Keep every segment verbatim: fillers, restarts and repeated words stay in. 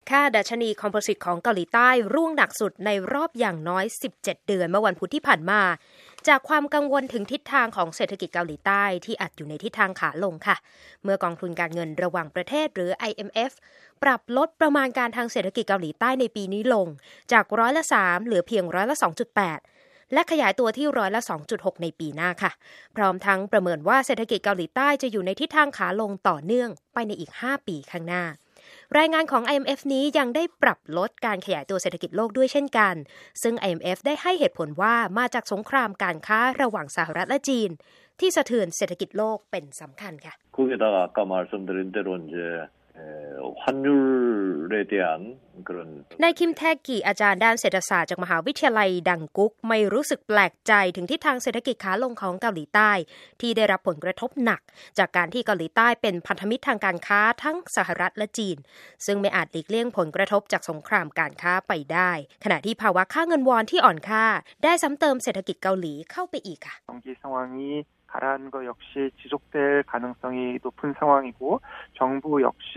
ค่าดัชนีคอมโพสิตของเกาหลีใต้ร่วงหนักสุดในรอบอย่างน้อยสิบเจ็ดเดือนเมื่อวันพุธที่ผ่านมาจากความกังวลถึงทิศทางของเศรษฐกิจเกาหลีใต้ที่อาจอยู่ในทิศทางขาลงค่ะเมื่อกองทุนการเงินระหว่างประเทศหรือ ไอ เอ็ม เอฟ ปรับลดประมาณการทางเศรษฐกิจเกาหลีใต้ในปีนี้ลงจากร้อยละสามเหลือเพียงร้อยละ สองจุดแปด และขยายตัวที่ร้อยละ สองจุดหก ในปีหน้าค่ะพร้อมทั้งประเมินว่าเศรษฐกิจเกาหลีใต้จะอยู่ในทิศทางขาลงต่อเนื่องไปในอีกห้าปีข้างหน้ารายงานของ ไอ เอ็ม เอฟ นี้ยังได้ปรับลดการขยายตัวเศรษฐกิจโลกด้วยเช่นกันซึ่ง ไอ เอ็ม เอฟ ได้ให้เหตุผลว่ามาจากสงครามการค้าระหว่างสหรัฐและจีนที่สะเทือนเศรษฐกิจโลกเป็นสำคัญค่ะ 거기다가 아까 말씀드린 대로 이제 환율에 대한 그런 นายคิมแทกิอาจารย์ด้านเศรษฐศาสตร์จากมหาวิทยาลัยดังกุ๊กไม่รู้สึกแปลกใจถึงทิศทางเศรษฐกิจขาลงของเกาหลีใต้ที่ได้รับผลกระทบหนักจากการที่เกาหลีใต้เป็นพันธมิตรทางการค้าทั้งสหรัฐและจีนซึ่งไม่อาจหลีกเลี่ยงผลกระทบจากสงครามการค้าไปได้ขณะที่ภาวะค่าเงินวอนที่อ่อนค่าได้ซ้ำเติมเศรษฐกิจเกาหลีเข้าไปอีกค่ะ 경기상황이가라앉은 것 역시 지속될 가능성이 높은 상황이고 정부 역시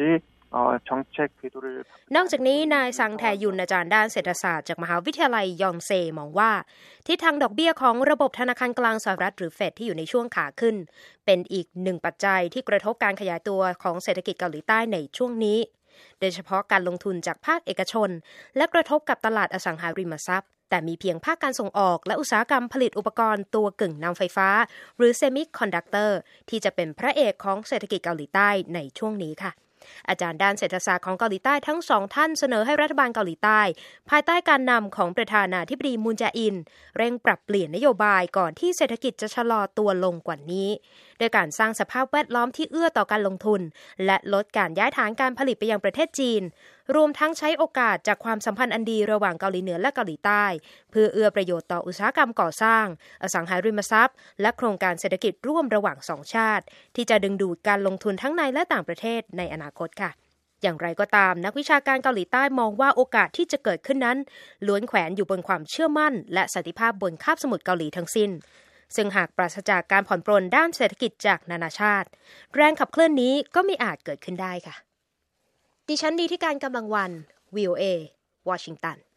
นอกจากนี้นายซังแทยุนอาจารย์ด้านเศรษฐศาสตร์จากมหาวิทยาลัยยองเซมองว่าทิศทางดอกเบี้ยของระบบธนาคารกลางสหรัฐหรือเฟดที่อยู่ในช่วงขาขึ้นเป็นอีกหนึ่งปัจจัยที่กระทบการขยายตัวของเศรษฐกิจเกาหลีใต้ในช่วงนี้โดยเฉพาะการลงทุนจากภาคเอกชนและกระทบกับตลาดอสังหาริมทรัพย์แต่มีเพียงภาคการส่งออกและอุตสาหกรรมผลิตอุปกรณ์ตัวกึ่งนำไฟฟ้าหรือเซมิคอนดักเตอร์ที่จะเป็นพระเอกของเศรษฐกิจเกาหลีใต้ในช่วงนี้ค่ะอาจารย์ด้านเศรษฐศาสตร์ของเกาหลีใต้ทั้งสองท่านเสนอให้รัฐบาลเกาหลีใต้ภายใต้การนำของประธานาธิบดีมูนแจอินเร่งปรับเปลี่ยนนโยบายก่อนที่เศรษฐกิจจะชะลอตัวลงกว่านี้โดยการสร้างสภาพแวดล้อมที่เอื้อต่อการลงทุนและลดการย้ายฐานการผลิตไปยังประเทศจีนรวมทั้งใช้โอกาสจากความสัมพันธ์อันดีระหว่างเกาหลีเหนือและเกาหลีใต้เพื่อเอื้อประโยชน์ต่ออุตสาหกรรมก่อสร้างอสังหาริมทรัพย์และโครงการเศรษฐกิจร่วมระหว่างสองชาติที่จะดึงดูดการลงทุนทั้งในและต่างประเทศในอนาคตค่ะอย่างไรก็ตามนักวิชาการเกาหลีใต้มองว่าโอกาสที่จะเกิดขึ้นนั้นล้วนแขวนอยู่บนความเชื่อมั่นและสันติภาพบนคาบสมุทรเกาหลีทั้งสิ้นซึ่งหากปราศจากการผ่อนปรนด้านเศรษฐกิจจากนานาชาติแรงขับเคลื่อนนี้ก็ไม่อาจเกิดขึ้นได้ค่ะดิฉันดีที่การกำลังวัน วี โอ เอ วอชิงตัน